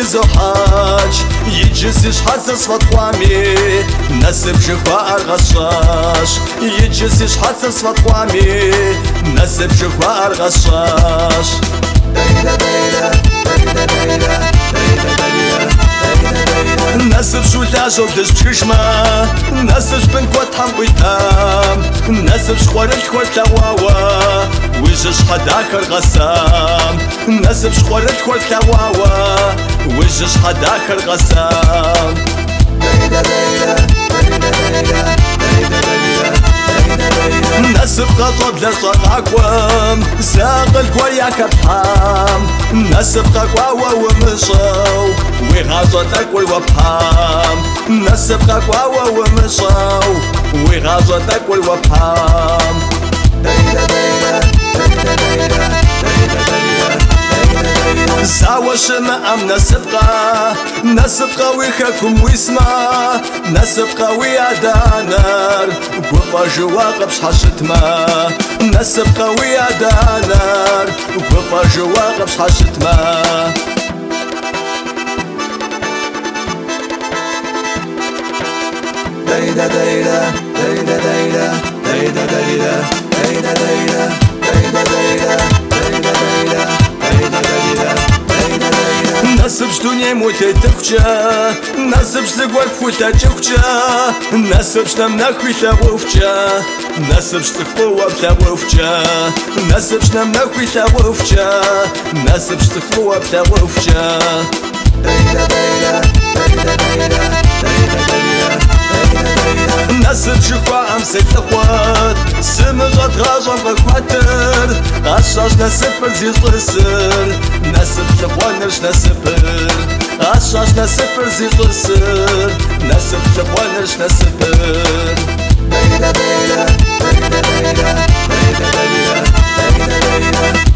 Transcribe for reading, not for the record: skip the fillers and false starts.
زحاج يجزيش حاسس فطوامي نسب جخوا الغشاش يجزيش حاسس فطوامي نسب جخوا الغشاش نسب شو تاجو بدش بشكشما نسب شبن كوات حم ويتام نسب شخوار الكوار تواوا ويجش حد آخر غسام نسب شخوار الكوار تواوا ويجش حد آخر غسام نسب غضب لصنعكم ساق الكويا كبحام نسب غقواوا ومشو وغازتك والوبحام نسب غقواوا ومشو وغازتك والوبحام ساوى شمام نسب قوي خكم ويسما نسب قوي عدانر وقفا جواق بش حشتما نسب قوي عدانر وقفا جواق بش حشتما دايدا دايدا دايدا دايدا دايدا دايدا دايدا دايدا دايدا دايدا دايدا دايدا نسب شدوني موتي تخجا نسب شتقوال فوتا تخجا نسب شتمنا خويتا وفجا نسب شتخفوا بتا وفجا نسب شتمنا خويتا وفجا نسب شتخفوا بتا وفجا دايدا دايدا دايدا دايدا دايدا دايدا نسب شخوا أمسك تخوات سمغت غاجم بخواتر غشاش نسبر زيج غسر نسب شخوا نرش نسبر غشاش نسبر زيج غسر نسب شخوا نرش نسبر دايدا دايدا دايدا دايدا دايدا دايدا دايدا